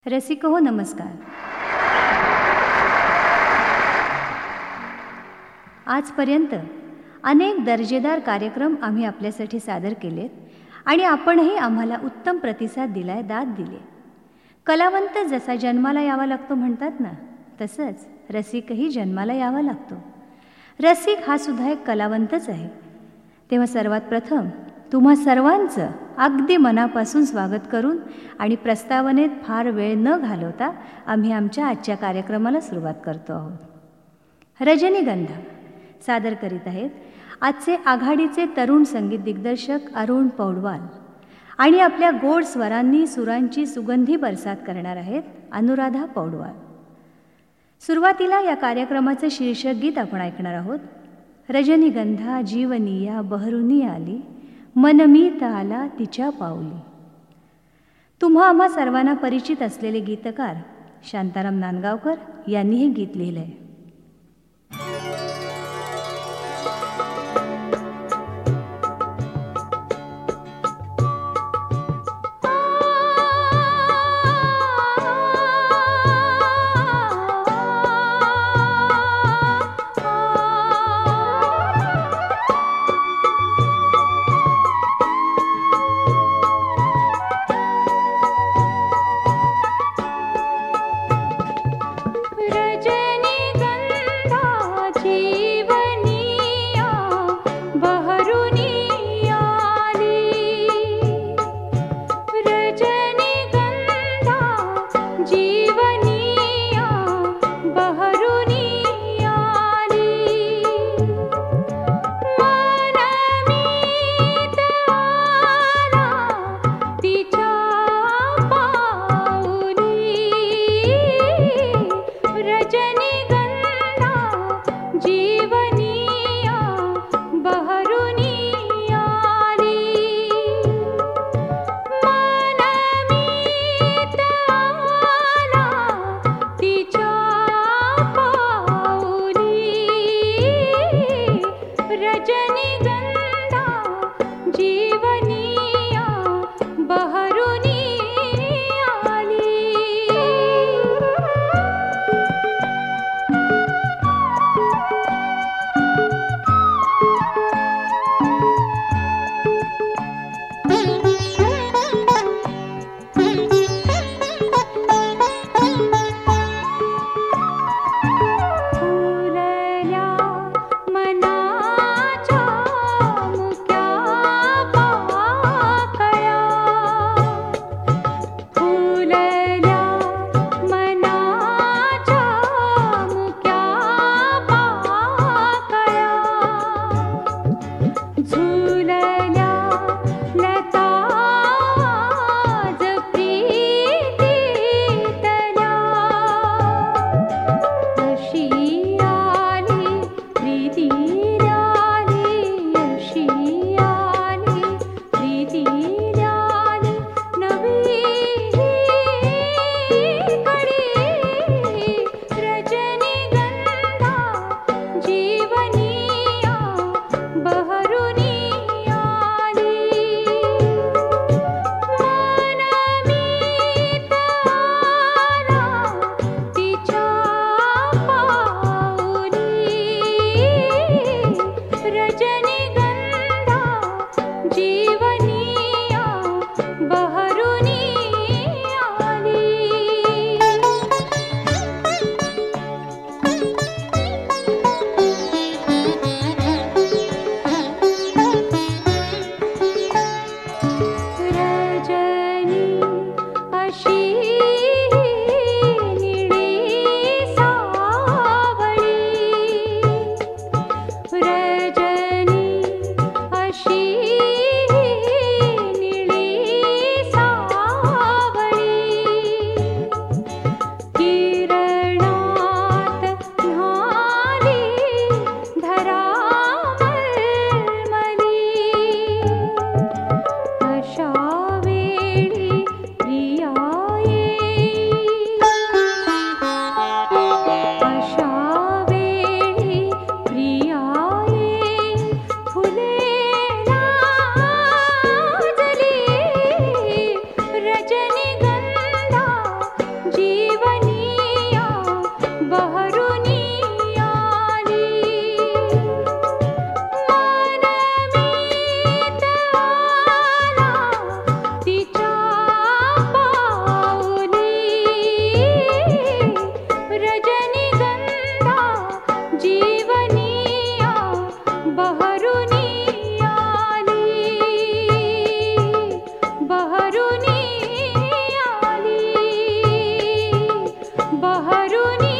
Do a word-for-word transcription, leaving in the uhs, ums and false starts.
रसिक हो नमस्कार. आजपर्यंत अनेक दर्जेदार कार्यक्रम आम्ही आपल्यासाठी सादर केलेत आणि आपणही आम्हाला उत्तम प्रतिसाद दिलाय, दाद दिली. कलावंत जसा जन्माला यावा लागतो म्हणतात ना, तसंच रसिकही जन्माला यावा लागतो. रसिक हा सुद्धा एक कलावंतच आहे. तेव्हा सर्वात प्रथम तुम्हा सर्वांचं अगदी मनापासून स्वागत करून आणि प्रस्तावनेत फार वेळ न घालवता आम्ही आमच्या आजच्या कार्यक्रमाला सुरुवात करतो आहोत. रजनीगंधा सादर करीत आहेत आजचे आघाडीचे तरुण संगीत दिग्दर्शक अरुण पौडवाल आणि आपल्या गोड स्वरांनी सुरांची सुगंधी बरसात करणार आहेत अनुराधा पौडवाल. सुरुवातीला या कार्यक्रमाचं शीर्षक गीत आपण ऐकणार आहोत. रजनीगंधा जीवनिया बहरुनी आली, मनमीत आला तिच्या पाऊली. तुम्हा आम्हा सर्वांना परिचित असलेले गीतकार शांताराम नांदगावकर यांनी हे गीत लिहिलंय. मनमीत आला बहरुनी